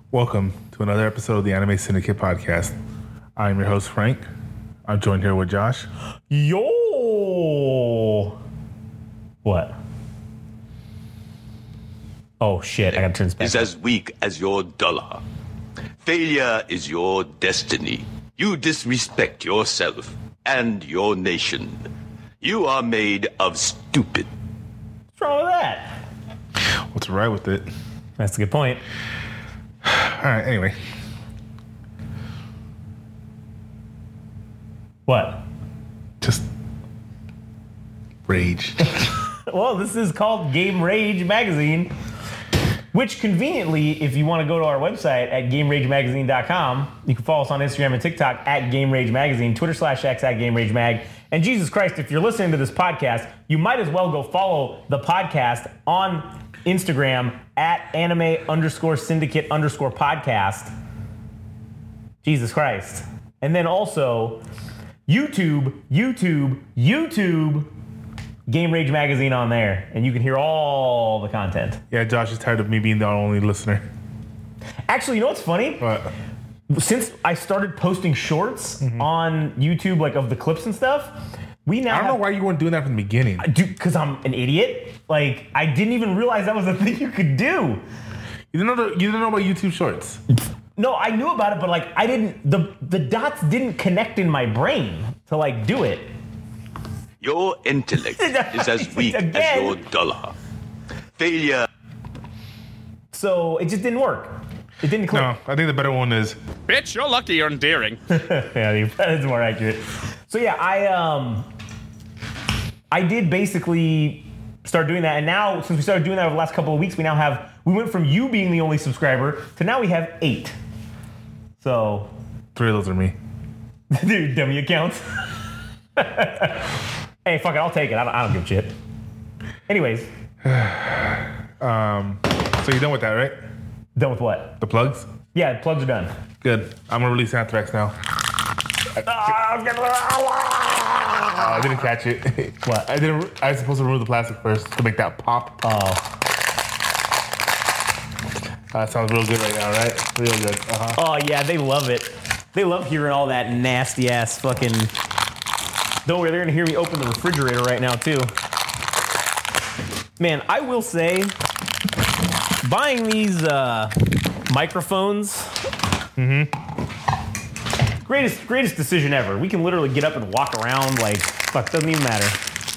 Welcome to another episode of the Anime Syndicate podcast. I'm your host, Frank. I'm joined here with Josh. Yo! What? Oh shit, I gotta turn this back. Is as weak as your dollar. Failure is your destiny. You disrespect yourself and your nation. You are made of stupid. What's wrong with that? What's right with it? That's a good point. All right, anyway. What? Just rage. Well, this is called Game Rage Magazine, which conveniently, if you want to go to our website at GameRageMagazine.com, you can follow us on Instagram and TikTok at Game Rage Magazine, Twitter/X at Game Rage Mag. And Jesus Christ, if you're listening to this podcast, you might as well go follow the podcast on Instagram at anime_syndicate_podcast. Jesus Christ. And then also YouTube, Game Rage Magazine on there. And you can hear all the content. Yeah, Josh is tired of me being the only listener. Actually, you know what's funny? What? Since I started posting shorts on YouTube, like of the clips and stuff, we now I don't know why you weren't doing that from the beginning. Dude, because I'm an idiot. Like, I didn't even realize that was a thing you could do. You didn't know about YouTube Shorts? No, I knew about it, but like, I didn't, the dots didn't connect in my brain to like do it. Your intellect is as weak as Again. your dollar. Failure. So it just didn't work. It didn't click. No, I think the better one is, Bitch, you're lucky you're endearing. Yeah, that is more accurate. So yeah, I did basically start doing that, and now since we started doing that over the last couple of weeks, we went from you being the only subscriber to now we have 8. So 3 of those are me. dude, dummy accounts. Hey, fuck it, I'll take it. I don't give a shit. Anyways, So you're done with that, right? done with what? The plugs? Yeah, plugs are done. Good. I'm gonna release Anthrax now. I didn't catch it. What? I was supposed to remove the plastic first to make that pop. Oh, Sounds real good right now, right? Real good. oh yeah, they love it. They love hearing all that nasty ass fucking. Don't worry, they're gonna hear me open the refrigerator right now too. Man, I will say, buying these microphones, greatest decision ever. We can literally get up and walk around like, fuck, doesn't even matter.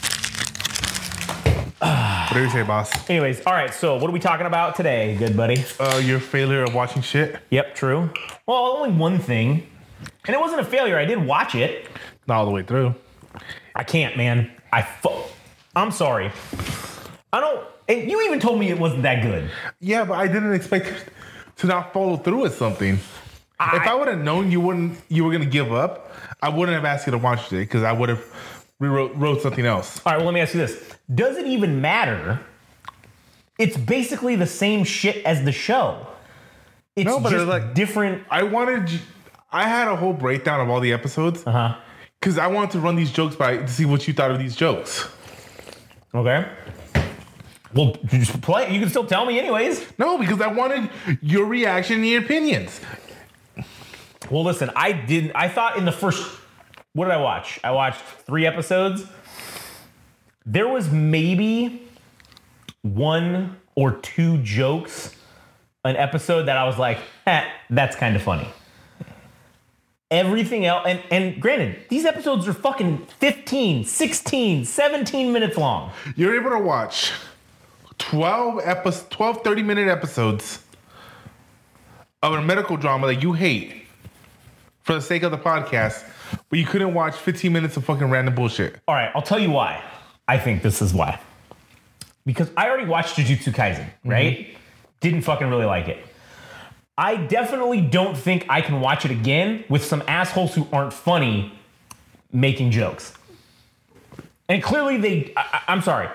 What do you say, boss? Anyways, all right, so what are we talking about today, good buddy? Your failure of watching shit? Yep, true. Well, only one thing. And it wasn't a failure, I did watch it. Not all the way through. I can't, man. I'm sorry. I don't, and you even told me it wasn't that good. Yeah, but I didn't expect to not follow through with something. If I would have known you were gonna give up, I wouldn't have asked you to watch it because I would have wrote something else. All right, well, let me ask you this. Does it even matter? It's basically the same shit as the show. It's No, but just it's like- different. I had a whole breakdown of all the episodes because I wanted to run these jokes by to see what you thought of these jokes. Okay. Well, you just play. You can still tell me anyways. No, because I wanted your reaction and your opinions. Well, listen, I thought in the first, what did I watch? I watched 3 episodes. There was maybe 1 or 2 jokes an episode that I was like, that's kind of funny. Everything else, and granted, these episodes are fucking 15, 16, 17 minutes long. You're able to watch 12 30-minute episodes of a medical drama that you hate for the sake of the podcast, but you couldn't watch 15 minutes of fucking random bullshit. All right, I'll tell you why. I think this is why. Because I already watched Jujutsu Kaisen, right? Didn't fucking really like it. I definitely don't think I can watch it again with some assholes who aren't funny making jokes. And clearly I'm sorry.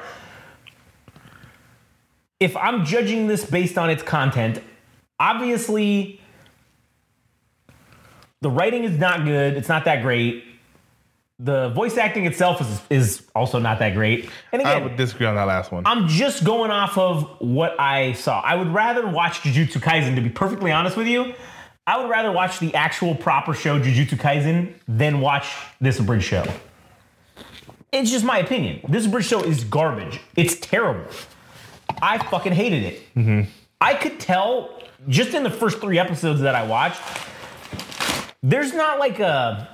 If I'm judging this based on its content, obviously the writing is not good. It's not that great. The voice acting itself is also not that great. And I again, would disagree on that last one. I'm just going off of what I saw. I would rather watch Jujutsu Kaisen, to be perfectly honest with you. I would rather watch the actual proper show, Jujutsu Kaisen, than watch this abridged show. It's just my opinion. This abridged show is garbage. It's terrible. I fucking hated it. Mm-hmm. I could tell, just in the first 3 episodes that I watched, there's not like a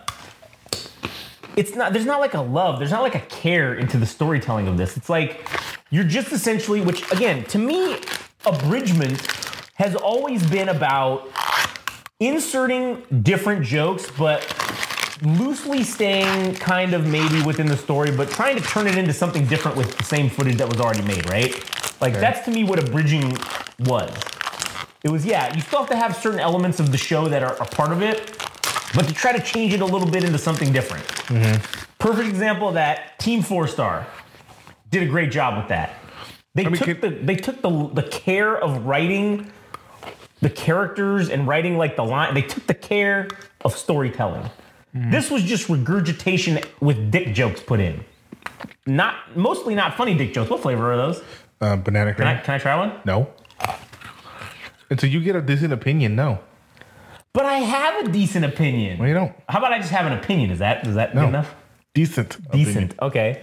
love, there's not like a care into the storytelling of this. It's like you're just essentially, which again, to me, abridgment has always been about inserting different jokes, but loosely staying kind of maybe within the story, but trying to turn it into something different with the same footage that was already made, right? Like that's to me what abridging was. It was, you still have to have certain elements of the show that are a part of it, but to try to change it a little bit into something different. Mm-hmm. Perfect example of that, Team 4-Star did a great job with that. They took the care of writing the characters and writing like the line. They took the care of storytelling. Mm-hmm. This was just regurgitation with dick jokes put in. Mostly not funny dick jokes. What flavor are those? Banana cream. Can I try one? No. Until you get a decent opinion, no. But I have a decent opinion. Well, you don't. How about I just have an opinion? Is that good enough? Decent. Decent. Okay.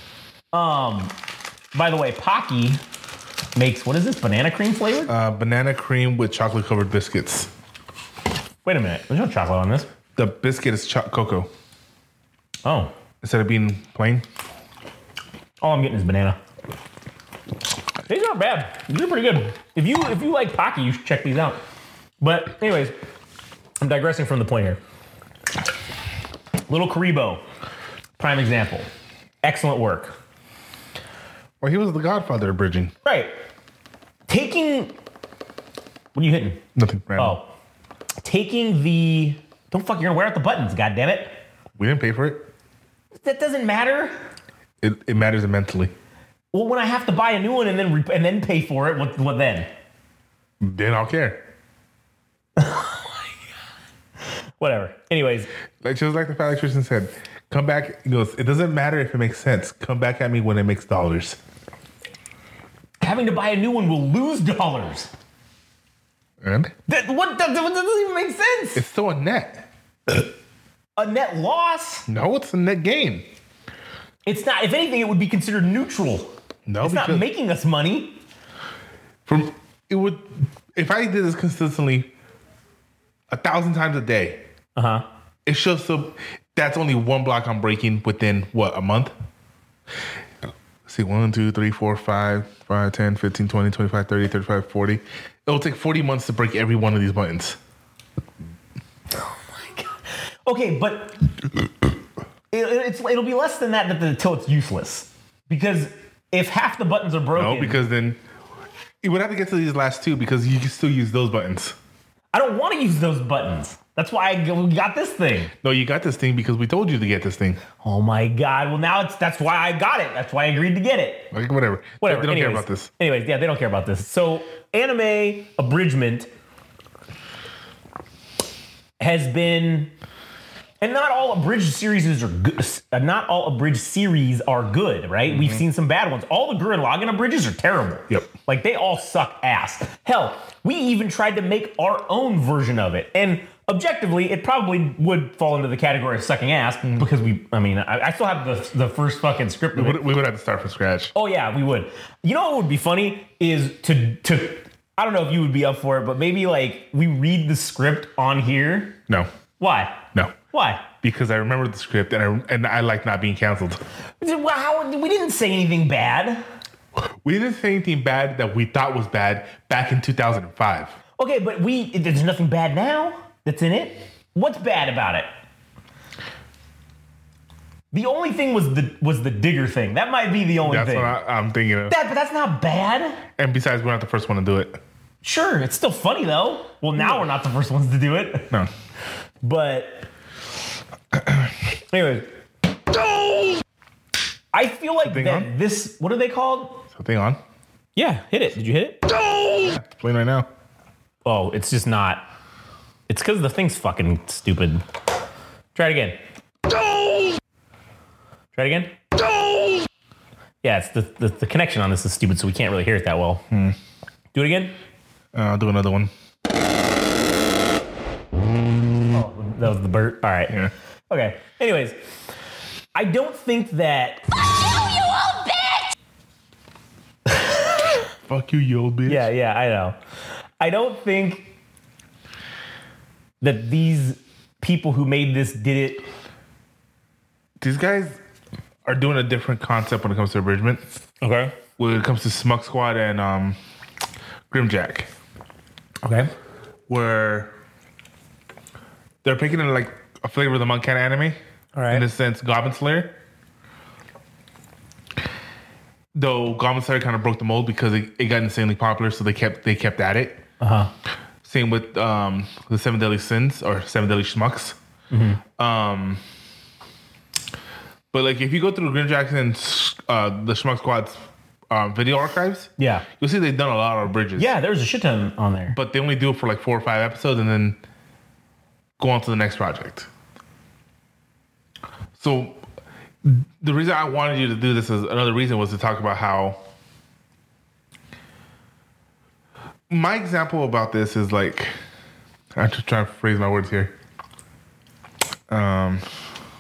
By the way, Pocky makes, what is this? Banana cream flavored? Banana cream with chocolate covered biscuits. Wait a minute. There's no chocolate on this. The biscuit is cocoa. Oh. Instead of being plain. All I'm getting is banana. These aren't bad. These are pretty good. If you like Pocky, you should check these out. But anyways, I'm digressing from the point here. Little Karibo, prime example. Excellent work. Well, he was the godfather of bridging. Right. Taking... What are you hitting? Nothing. Random. Oh. Taking the... Don't fuck, you're gonna wear out the buttons, goddammit. We didn't pay for it. That doesn't matter. It matters immensely. Well, when I have to buy a new one and then pay for it, what then? Then I'll care. Whatever. Anyways. Like just like the fat electrician said, come back. He goes, it doesn't matter if it makes sense. Come back at me when it makes dollars. Having to buy a new one will lose dollars. And? That doesn't even make sense. It's still a net. A net loss? No, it's a net gain. It's not. If anything, it would be considered neutral. No, it's not making us money. If I did this consistently 1,000 times a day, it shows that's only one block I'm breaking within what, a month? Let's see, 1, 2, 3, 4, 5, 10, 15, 20, 25, 30, 35, 40. It'll take 40 months to break every one of these buttons. Oh my god. Okay, but it'll be less than that until it's useless. Because if half the buttons are broken... No, because then you would have to get to these last two because you can still use those buttons. I don't want to use those buttons. That's why I got this thing. No, you got this thing because we told you to get this thing. Oh my god. Well, now that's why I got it. That's why I agreed to get it. Like, whatever. They don't care about this. Anyways, yeah, they don't care about this. So, anime abridgment has been... And not all abridged series are good. Not all abridged series are good, right? Mm-hmm. We've seen some bad ones. All the Gurren Lagann abridges are terrible. Yep. Like, they all suck ass. Hell, we even tried to make our own version of it. And objectively, it probably would fall into the category of sucking ass because I still have the first fucking script of it. We would have to start from scratch. Oh, yeah, we would. You know what would be funny is to I don't know if you would be up for it, but maybe, like, we read the script on here. No. Why? No. Why? Because I remember the script and I like not being canceled. We didn't say anything bad. We didn't say anything bad that we thought was bad back in 2005. Okay, but there's nothing bad now that's in it. What's bad about it? The only thing was the digger thing. That might be the only thing. That's what I'm thinking of. But that's not bad. And besides, we're not the first one to do it. Sure, it's still funny though. Well, now we're not the first ones to do it. No. But anyways, I feel like that this. What are they called? Something on? Yeah, hit it. Did you hit it? Yeah, it's playing right now. Oh, it's just not. It's because the thing's fucking stupid. Try it again. Try it again. Yeah, it's the connection on this is stupid, so we can't really hear it that well. Do it again. I'll do another one. Oh, that was the bird. All right. Yeah. Okay. Anyways, I don't think that. Fuck you, you old bitch. Yeah, I know. I don't think that these people who made this did it. These guys are doing a different concept when it comes to abridgment. Okay. When it comes to Smug Squad and Grimjack. Okay. Where they're picking it like a Flavor of the Month kind of anime. All right. In the sense, Goblin Slayer. Though Goblin Slayer kind of broke the mold because it got insanely popular, so they kept at it. Same with the Seven Deadly Sins or Seven Deadly Schmucks. But like if you go through Grimjack and the Schmuck Squad's video archives, Yeah. you'll see they've done a lot of bridges. Yeah, there's a shit ton on there. But they only do it for like 4 or 5 episodes and then go on to the next project. So the reason I wanted you to do this is another reason was to talk about how my example about this is like, I'm just trying to phrase my words here. Can't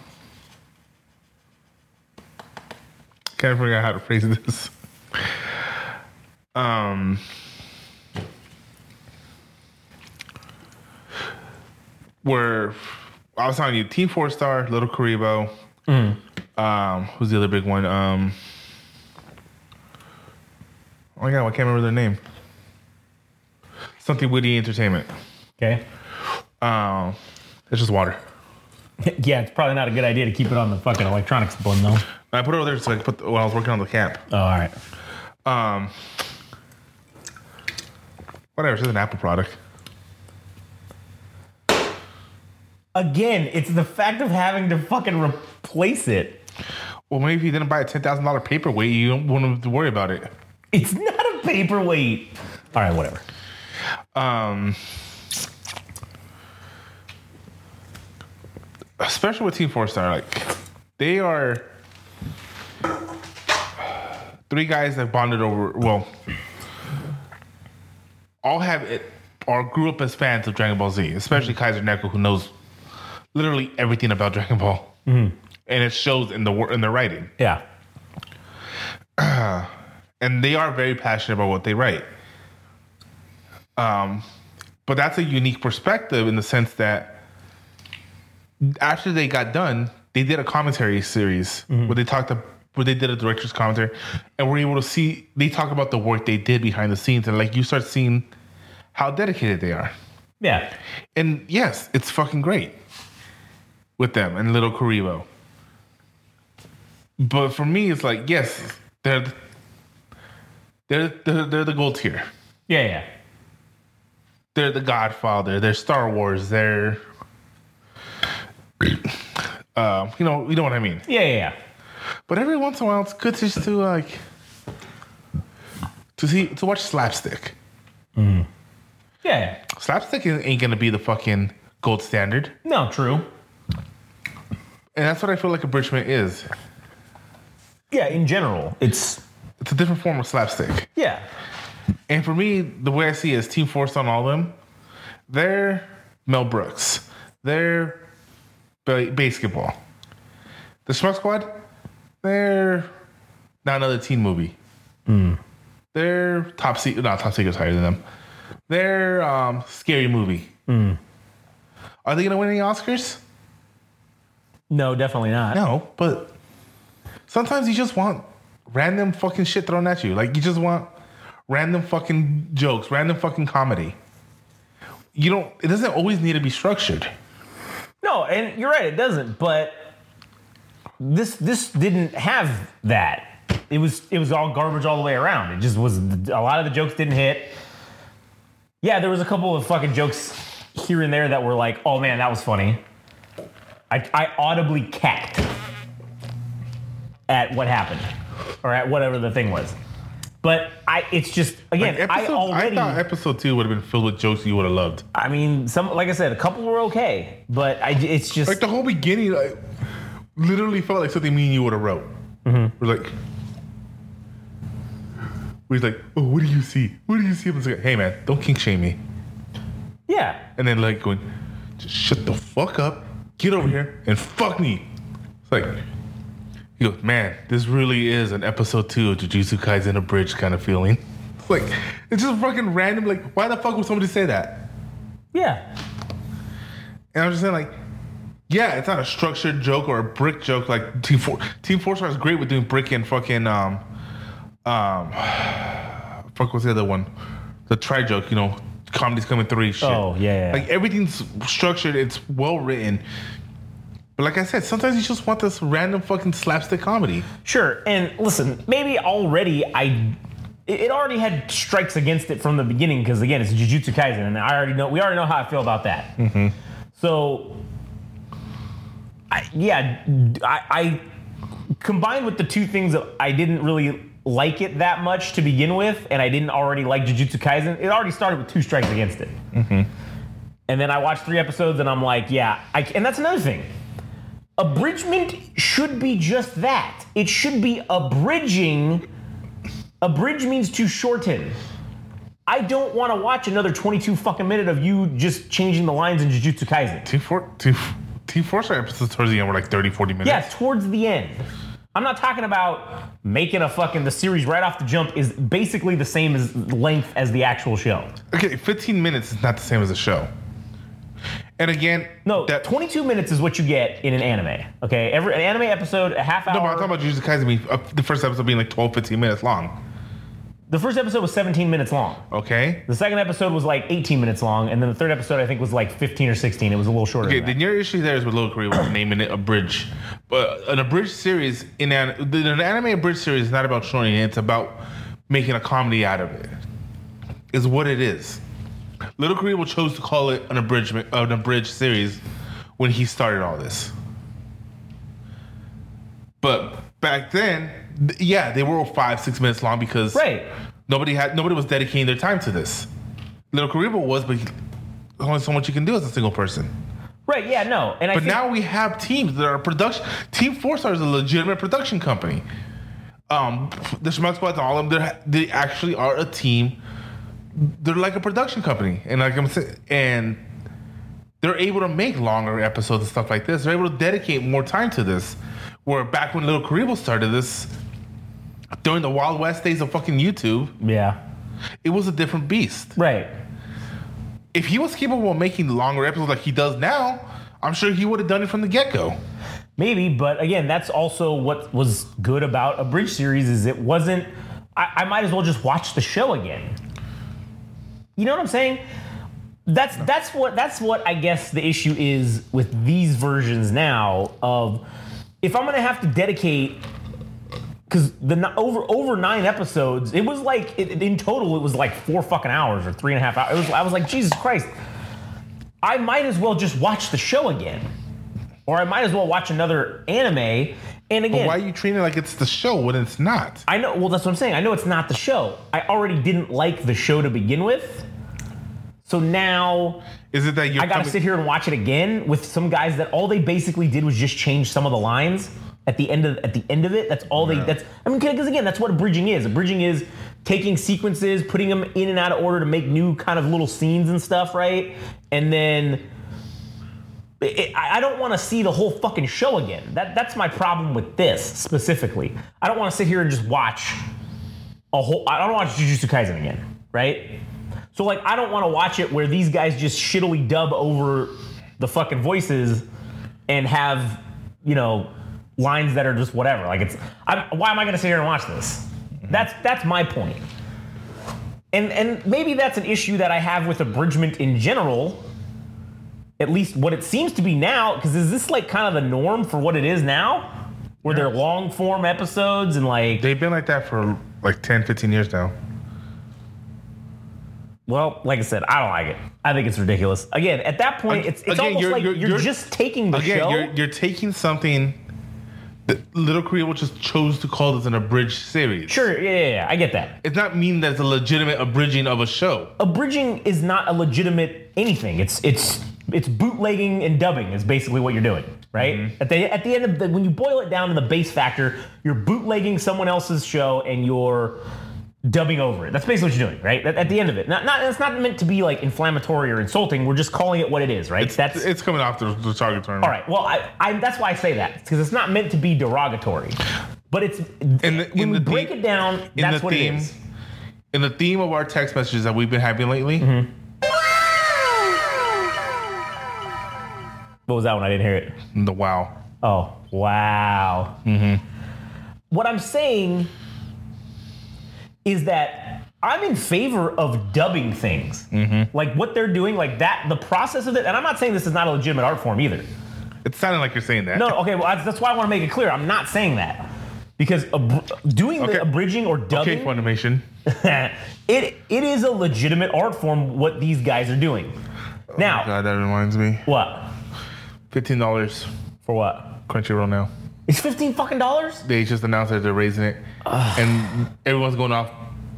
figure out how to phrase this. Where I was telling you, Team 4-Star, Little Karibo. Who's the other big one? Oh my god, I can't remember their name. Something Witty Entertainment. Okay. It's just water. Yeah, it's probably not a good idea to keep it on the fucking electronics button, though. I put it over there so I could when I was working on the camp. Oh, all right. Whatever, it's just an Apple product. Again, it's the fact of having to fucking replace it. Well, maybe if you didn't buy a $10,000 paperweight, you don't want have to worry about it. It's not a paperweight. All right, whatever. Especially with Team 4-Star, like they are 3 guys that bonded over. Well, all have it or grew up as fans of Dragon Ball Z, especially Kaiser Neko, who knows literally everything about Dragon Ball, and it shows in the writing. Yeah. And they are very passionate about what they write. But that's a unique perspective in the sense that after they got done, they did a commentary series where they did a director's commentary, and we're able to see they talk about the work they did behind the scenes, and like you start seeing how dedicated they are. Yeah. And yes, it's fucking great with them and Little Karibo. But for me, it's like yes, they're the gold tier. Yeah. They're the Godfather. They're Star Wars. They're you know what I mean. Yeah. But every once in a while, it's good just to like to watch slapstick. Yeah. Slapstick ain't gonna be the fucking gold standard, No, true. and that's what I feel like abridgment is. Yeah, in general, it's It's a different form of slapstick. yeah. And for me, the way I see it is Team Force on all of them. They're Mel Brooks. They're basketball. The Schmuck Squad, they're not another teen movie. They're Top Secret's higher than them. They're Scary Movie. Are they going to win any Oscars? No, definitely not. No, but sometimes you just want random fucking shit thrown at you. Like, you just want random fucking jokes, random fucking comedy. It doesn't always need to be structured. No, and you're right, it doesn't. But this didn't have that. It was all garbage all the way around. It just was a lot of the jokes didn't hit. Yeah, there was a couple of fucking jokes here and there that were like, oh man, that was funny. I audibly cacked at what happened or at whatever the thing was. But it's just again, I thought episode 2 would have been filled with jokes you would have loved. I mean, like I said, a couple were okay, but it's just Like the whole beginning, like literally felt like something me and you would have wrote. Mm-hmm. We're like, oh, what do you see? What do you see? I was like, hey man, don't kink shame me. Yeah. And then like going, just shut the fuck up, get over here and fuck me. It's like, he goes, man, this really is an episode 2 of Jujutsu Kaisen Abridged kind of feeling. It's like, it's just fucking random. Like, why the fuck would somebody say that? Yeah. And I'm just saying, like, yeah, it's not a structured joke or a brick joke. Like Team 4-Star is great with doing brick and fucking fuck, what's the other one? The try joke, you know, comedy's coming 3 shit. Oh yeah. Like everything's structured. It's well written. But like I said, sometimes you just want this random fucking slapstick comedy. Sure. And listen, maybe already it already had strikes against it from the beginning because again, it's Jujutsu Kaisen, and we already know how I feel about that. Mm-hmm. So, I combined with the two things that I didn't really like it that much to begin with, and I didn't already like Jujutsu Kaisen. It already started with 2 strikes against it. Mm-hmm. And then I watched 3 episodes, and I'm like, and that's another thing. Abridgment should be just that. It should be abridging. Abridge means to shorten. I don't want to watch another 22 fucking minute of you just changing the lines in Jujutsu Kaisen. Team 4-Star episodes towards the end were like 30, 40 minutes. Yeah, towards the end. I'm not talking about making the series right off the jump is basically the same as length as the actual show. Okay, 15 minutes is not the same as a show. And again, no, 22 minutes is what you get in an anime. Okay, an anime episode, a half hour. No, but I'm talking about Jujutsu Kaisen the first episode being like 12, 15 minutes long. The first episode was 17 minutes long. Okay. The second episode was like 18 minutes long, and then the third episode I think was like 15 or 16. It was a little shorter. Okay, then your issue there is with Little Korea with naming it Abridged. But an abridged series, an anime abridged series is not about shortening it, it's about making a comedy out of it. Is what it is. Little Korea chose to call it an abridged series when he started all this. But back then, they were 5-6 minutes long because nobody was dedicating their time to this. Little Kariba was, but only so much you can do as a single person. Right? Yeah, no. And now we have teams that are production. Team 4-Star is a legitimate production company. The Schmuck Squad, all of them, they actually are a team. They're like a production company, and like I'm saying, and they're able to make longer episodes and stuff like this. They're able to dedicate more time to this. Where back when Little Karibo started this, during the Wild West days of fucking YouTube, it was a different beast. Right. If he was capable of making longer episodes like he does now, I'm sure he would have done it from the get-go. Maybe, but again, that's also what was good about a bridge series is it wasn't. I might as well just watch the show again. You know what I'm saying? That's what I guess the issue is with these versions now of if I'm gonna have to dedicate because the over 9 episodes, it was like in total it was like 4 fucking hours or 3.5 hours. I was like, Jesus Christ, I might as well just watch the show again, or I might as well watch another anime. And again, but why are you treating it like it's the show when it's not? I know. Well, that's what I'm saying. I know it's not the show. I already didn't like the show to begin with. So now, is it that I got to sit here and watch it again with some guys that all they basically did was just change some of the lines at the end of it. That's all they. That's because again, that's what abridging is. Abridging is taking sequences, putting them in and out of order to make new kind of little scenes and stuff, right? And then. I don't want to see the whole fucking show again. That's my problem with this specifically. I don't want to sit here and just watch I don't want to watch Jujutsu Kaisen again, right? So like, I don't want to watch it where these guys just shittily dub over the fucking voices and have, lines that are just whatever. Like why am I going to sit here and watch this? That's my point. And maybe that's an issue that I have with abridgment in general. At least what it seems to be now, because is this like kind of the norm for what it is now? Where they're long form episodes and like... They've been like that for like 10, 15 years now. Well, like I said, I don't like it. I think it's ridiculous. Again, at that point, it's almost like you're just taking the show. You're taking something that Little Korea just chose to call this an abridged series. Sure, yeah, I get that. It's not mean that it's a legitimate abridging of a show. Abridging is not a legitimate anything. It's bootlegging and dubbing is basically what you're doing. right? At the end of when you boil it down to the base factor, you're bootlegging someone else's show and you're dubbing over it. That's basically what you're doing, right? At the end of it. It's not meant to be like inflammatory or insulting. We're just calling it what it is, right? It's coming off the target term. All right. Well, I that's why I say that, because it's not meant to be derogatory. But it's when we break it down, that's what it is. In the theme of our text messages that we've been having lately. What was that one? I didn't hear it. The wow. Oh, wow. What I'm saying is that I'm in favor of dubbing things. Like what they're doing, like that, the process of it. And I'm not saying this is not a legitimate art form either. It sounded like you're saying that. No, okay, well, that's why I want to make it clear. I'm not saying that. Because doing the abridging or dubbing, okay, Funimation. it is a legitimate art form, what these guys are doing. Now, oh God, that reminds me. What? $15 for what? Crunchyroll now. It's $15 fucking dollars? They just announced that they're raising it, and everyone's going off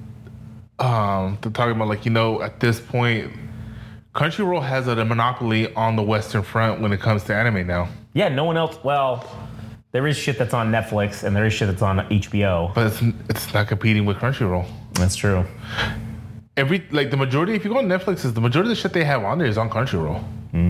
to talking about, like, at this point, Crunchyroll has a monopoly on the Western front when it comes to anime now. Yeah, no one else. Well, there is shit that's on Netflix and there is shit that's on HBO, but it's not competing with Crunchyroll. That's true. The majority, if you go on Netflix, the majority of the shit they have on there is on Crunchyroll.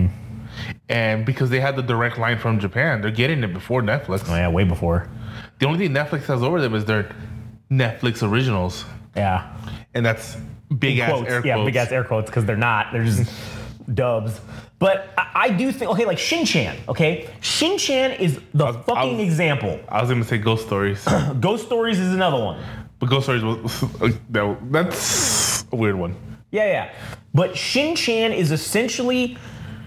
And because they had the direct line from Japan, they're getting it before Netflix. Oh yeah, way before. The only thing Netflix has over them is their Netflix originals. Yeah. And that's big ass air quotes. Yeah, big ass air quotes, because they're not. They're just dubs. But I do think, okay, like Shin-Chan, okay? Shin-Chan is the fucking example. I was going to say Ghost Stories. Ghost Stories is another one. But Ghost Stories, that's a weird one. Yeah. But Shin-Chan is essentially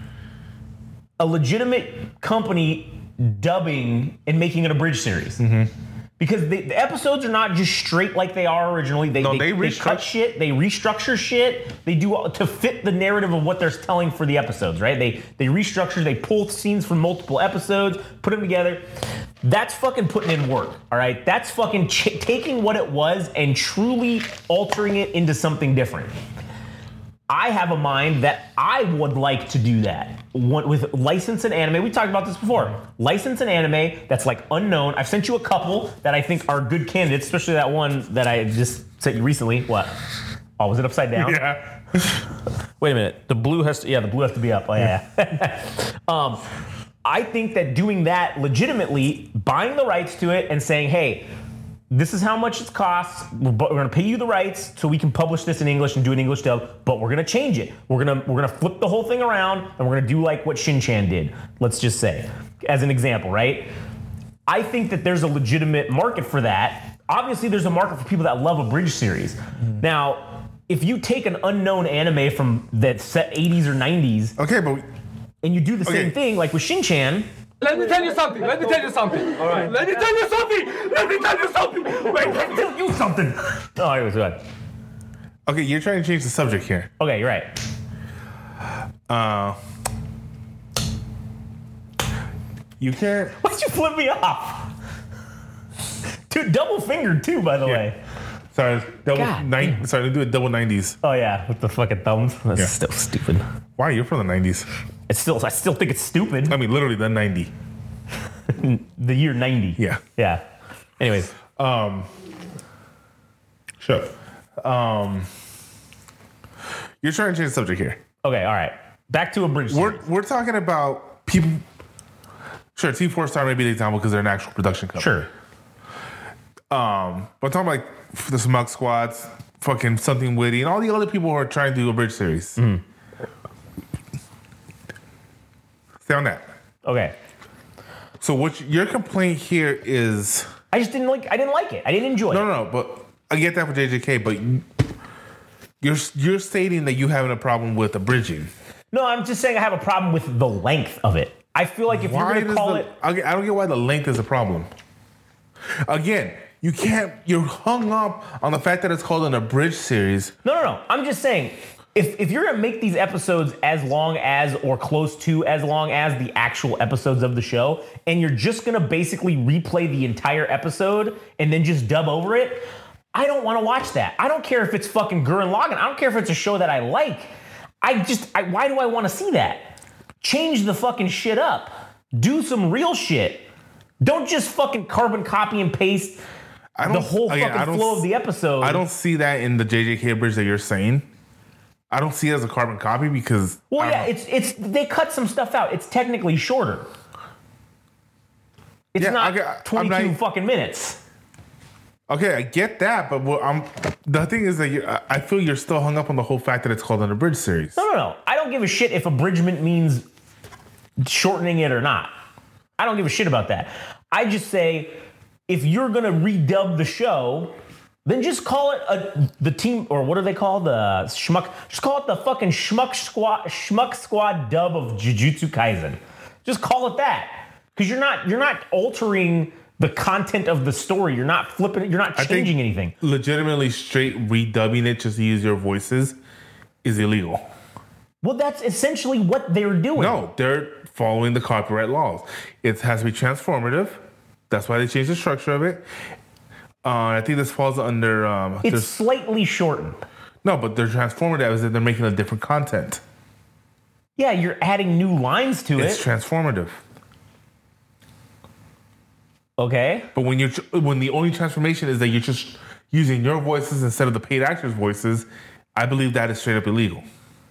a legitimate company dubbing and making it a bridge series. Because the episodes are not just straight like they are originally. They cut shit, they restructure shit, they do to fit the narrative of what they're telling for the episodes, right? They restructure, they pull scenes from multiple episodes, put them together. That's fucking putting in work, all right? That's fucking taking what it was and truly altering it into something different. I have a mind that I would like to do that with license and anime. We talked about this before. License and anime that's like unknown. I've sent you a couple that I think are good candidates, especially that one that I just sent you recently. What? Oh, was it upside down? Yeah. Wait a minute. The blue has to be up. Oh yeah. I think that doing that legitimately, buying the rights to it and saying, hey, this is how much it costs. We're going to pay you the rights so we can publish this in English and do an English dub, but we're going to change it. We're going to flip the whole thing around and we're going to do like what Shin-Chan did. Let's just say, as an example, right? I think that there's a legitimate market for that. Obviously, there's a market for people that love a bridge series. Now, if you take an unknown anime from that set 80s or 90s, and you do the same thing like with Shin-Chan. Let me tell you something. All right. Let me tell you something. Wait, let me tell you something. Oh, anyways, go ahead. Okay, you're trying to change the subject here. Okay, you're right. You can't. Why'd you flip me off? Dude, double fingered too, by the way. Sorry, sorry, do it double 90s. Oh yeah, with the fucking thumbs. That's still stupid. Why? You're from the 90s. I still think it's stupid. I mean, literally the 90. The year 90. Yeah. Yeah. Anyways. Sure. You're trying to change the subject here. Okay, all right. Back to a bridge series. We're talking about people. Sure, T4 Star may be the example because they're an actual production company. Sure. But I'm talking like the Smug Squads, fucking Something Witty, and all the other people who are trying to do a bridge series. Stay on that. Okay. So what your complaint here is? I just didn't like it. I didn't enjoy it. No. But I get that for JJK. But you're stating that you having a problem with abridging. No, I'm just saying I have a problem with the length of it. I feel like if you're going to call it, I don't get why the length is a problem. Again, you can't. You're hung up on the fact that it's called an abridged series. No. I'm just saying. If you're gonna make these episodes as long as or close to as long as the actual episodes of the show, and you're just gonna basically replay the entire episode and then just dub over it, I don't want to watch that. I don't care if it's fucking Gurren Lagann. I don't care if it's a show that I like. Why do I want to see that? Change the fucking shit up. Do some real shit. Don't just fucking carbon copy and paste the whole fucking flow of the episode. I don't see that in the JJK abridged that you're saying. I don't see it as a carbon copy because... Well, yeah, it's they cut some stuff out. It's technically shorter. It's not 22 fucking minutes. Okay, I get that, but the thing is that I feel you're still hung up on the whole fact that it's called an abridged series. No. I don't give a shit if abridgment means shortening it or not. I don't give a shit about that. I just say, if you're going to redub the show, then just call it the team, or what are they called? The Schmuck. Just call it the fucking Schmuck Squad dub of Jujutsu Kaisen. Just call it that. Because you're not altering the content of the story. You're not flipping it. You're not changing anything. Legitimately straight redubbing it just to use your voices is illegal. Well, that's essentially what they're doing. No, they're following the copyright laws. It has to be transformative. That's why they changed the structure of it. I think this falls under... it's slightly shortened. No, but they're transformative as if they're making a different content. Yeah, you're adding new lines to it. It's transformative. Okay. But when the only transformation is that you're just using your voices instead of the paid actors' voices, I believe that is straight up illegal.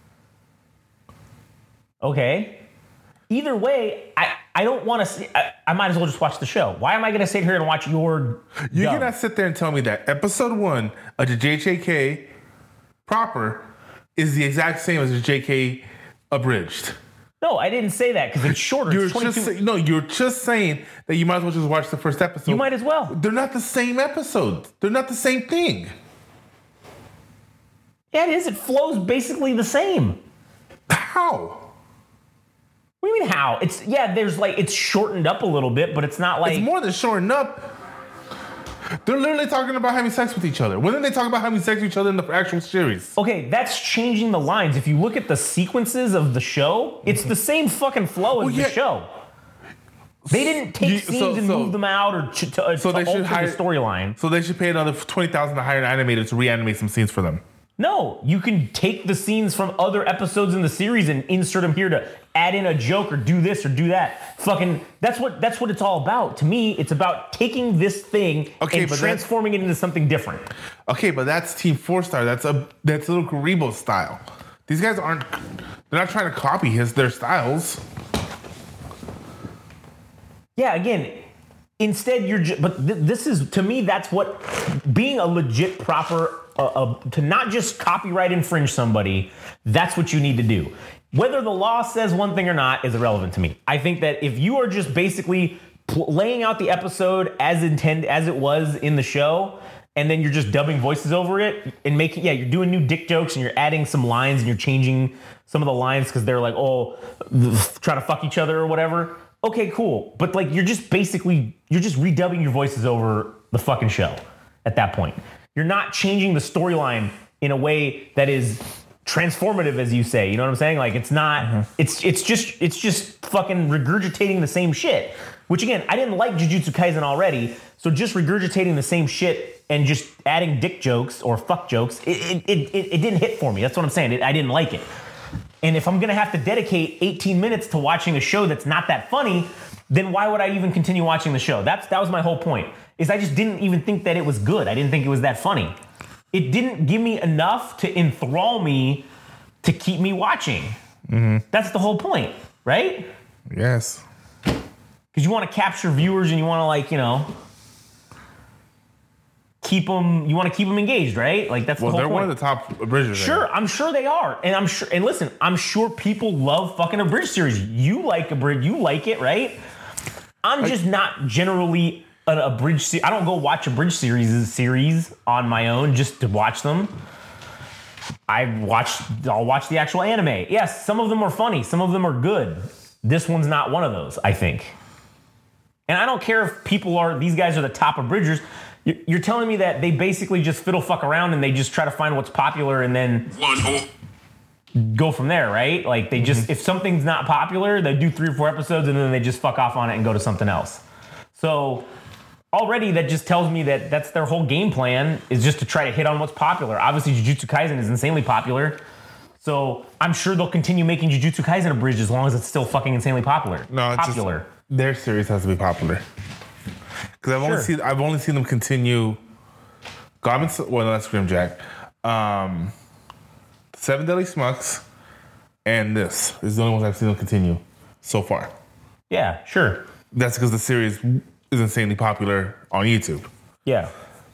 Okay. Either way, I don't want to see... I might as well just watch the show. Why am I going to sit here and watch your... You cannot sit there and tell me that episode 1 of the JJK proper is the exact same as the JK abridged. No, I didn't say that because it's shorter. You're just saying that you might as well just watch the first episode. You might as well. They're not the same episode. They're not the same thing. Yeah, it is. It flows basically the same. How? What do you mean how? It's shortened up a little bit, but it's not like... It's more than shortened up. They're literally talking about having sex with each other. When did they talk about having sex with each other in the actual series? Okay, that's changing the lines. If you look at the sequences of the show, it's the same fucking flow as the show. They didn't take scenes and move them out or to alter the storyline. So they should pay another $20,000 to hire an animator to reanimate some scenes for them. No, you can take the scenes from other episodes in the series and insert them here to add in a joke or do this or do that. Fucking, that's what it's all about. To me, it's about taking this thing and transforming it into something different. Okay, but that's Team 4-Star. That's Little Karibo style. These guys they're not trying to copy their styles. Yeah, again, instead this is, to me, that's what being a legit proper... to not just copyright infringe somebody, that's what you need to do. Whether the law says one thing or not is irrelevant to me. I think that if you are just basically laying out the episode as it was in the show, and then you're just dubbing voices over it and you're doing new dick jokes and you're adding some lines and you're changing some of the lines because they're like, trying to fuck each other or whatever. Okay, cool. But you're just redubbing your voices over the fucking show at that point. You're not changing the storyline in a way that is transformative, as you say. You know what I'm saying? It's not. Mm-hmm. It's just fucking regurgitating the same shit. Which again, I didn't like Jujutsu Kaisen already. So just regurgitating the same shit and just adding dick jokes or fuck jokes, it didn't hit for me. That's what I'm saying. I didn't like it. And if I'm gonna have to dedicate 18 minutes to watching a show that's not that funny, then why would I even continue watching the show? That was my whole point. Is I just didn't even think that it was good. I didn't think it was that funny. It didn't give me enough to enthrall me to keep me watching. Mm-hmm. That's the whole point, right? Yes. Because you want to capture viewers and you want to keep them engaged, right? That's the whole point. Well, they're one of the top abridgers. Sure, I'm sure they are. And listen, I'm sure people love fucking abridged series. You like abridged, you like it, right? I'm just not generally an abridged series. I don't go watch abridged series on my own just to watch them. I'll watch the actual anime. Yes, some of them are funny. Some of them are good. This one's not one of those, I think. And I don't care if these guys are the top abridgers. You're telling me that they basically just fiddle fuck around and they just try to find what's popular and then go from there, right? They just, if something's not popular, they do 3 or 4 episodes and then they just fuck off on it and go to something else. So already that just tells me that that's their whole game plan, is just to try to hit on what's popular. Obviously, Jujutsu Kaisen is insanely popular. So I'm sure they'll continue making Jujutsu Kaisen abridged as long as it's still fucking insanely popular. No, it's popular. just their series has to be popular. Because I've only seen them continue. Well, no, that's Grimjack. 7 Deadly Smucks, and this is the only ones I've seen them continue so far. Yeah, sure. That's because the series is insanely popular on YouTube. Yeah.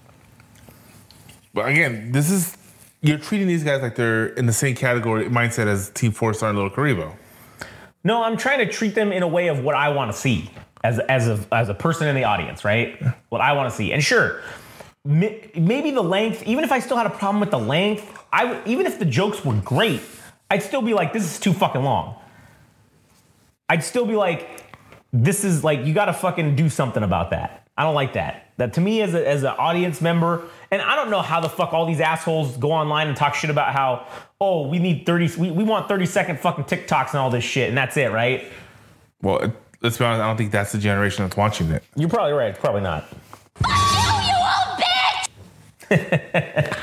But again, you're treating these guys like they're in the same category mindset as Team 4-Star and Little Karibo. No, I'm trying to treat them in a way of what I want to see as a person in the audience, right? What I want to see. And sure, maybe the length, even if I still had a problem with the length, even if the jokes were great, I'd still be like, this is too fucking long. I'd still be like, this is like, you got to fucking do something about that. I don't like that. That to me as an audience member, and I don't know how the fuck all these assholes go online and talk shit about how, oh, we need we want 30-second fucking TikToks and all this shit, and that's it, right? Well, let's be honest, I don't think that's the generation that's watching it. You're probably right. It's probably not. You old bitch!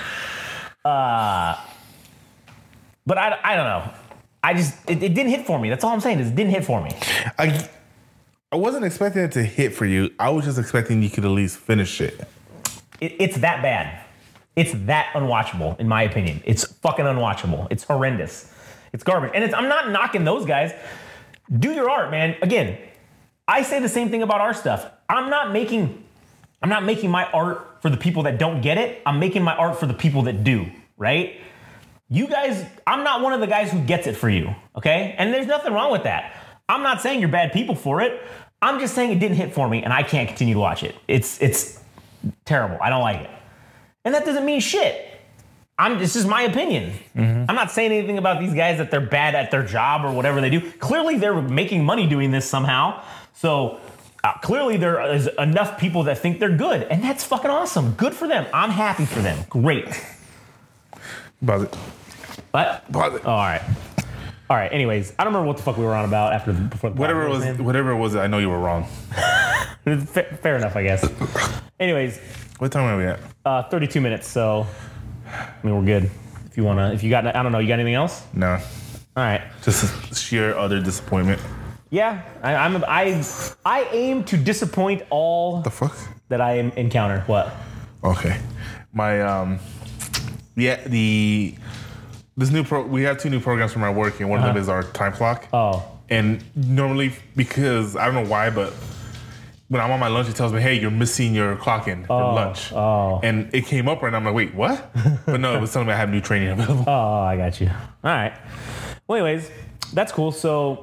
But I don't know. It didn't hit for me. That's all I'm saying is it didn't hit for me. I wasn't expecting it to hit for you. I was just expecting you could at least finish it. It's that bad. It's that unwatchable, in my opinion. It's fucking unwatchable. It's horrendous. It's garbage. And I'm not knocking those guys. Do your art, man. Again, I say the same thing about our stuff. I'm not making my art for the people that don't get it. I'm making my art for the people that do, right? You guys, I'm not one of the guys who gets it for you, okay? And there's nothing wrong with that. I'm not saying you're bad people for it. I'm just saying it didn't hit for me and I can't continue to watch it. It's terrible. I don't like it. And that doesn't mean shit. This is my opinion. Mm-hmm. I'm not saying anything about these guys that they're bad at their job or whatever they do. Clearly they're making money doing this somehow. So clearly there is enough people that think they're good. And that's fucking awesome. Good for them. I'm happy for them. Great. Buzz it. What? Pause it. Oh, all right. All right. Anyways, I don't remember what the fuck we were on about before the whatever it was, I know you were wrong. Fair enough, I guess. Anyways, what time are we at? 32 minutes. So, I mean, we're good. If you got, I don't know, you got anything else? No. All right. Just sheer utter disappointment. Yeah, I aim to disappoint all The fuck? that I encounter. What? Okay. My we have 2 new programs for my work, and one of them is our time clock. Oh. And normally, because I don't know why, but when I'm on my lunch, it tells me, hey, you're missing your clock in for lunch. Oh. And it came up, and I'm like, wait, what? But no, it was telling me I have new training available. Oh, I got you. All right. Well, anyways, that's cool. So,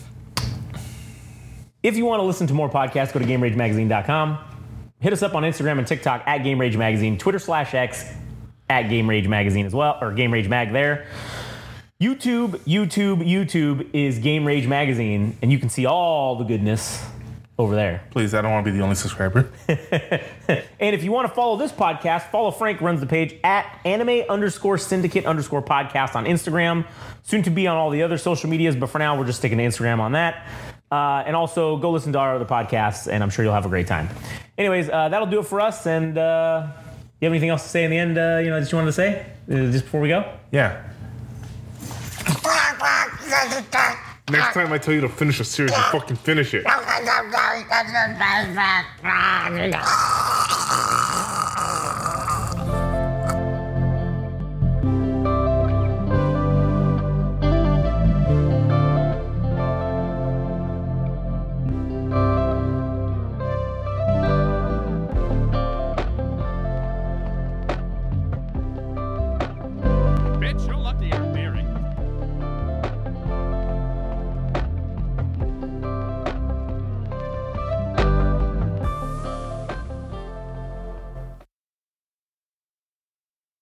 if you want to listen to more podcasts, go to GameRageMagazine.com. Hit us up on Instagram and TikTok at Game Rage Magazine, Twitter/X at Game Rage Magazine as well, or Game Rage Mag there. YouTube is Game Rage Magazine, and you can see all the goodness over there. Please, I don't want to be the only subscriber. And if you want to follow this podcast, follow Frank, runs the page at anime_syndicate_podcast on Instagram. Soon to be on all the other social medias, but for now, we're just sticking to Instagram on that. And also, go listen to our other podcasts, and I'm sure you'll have a great time. Anyways, that'll do it for us, and you have anything else to say in the end, that you wanted to say, just before we go? Yeah. Next time I tell you to finish a series, you fucking finish it.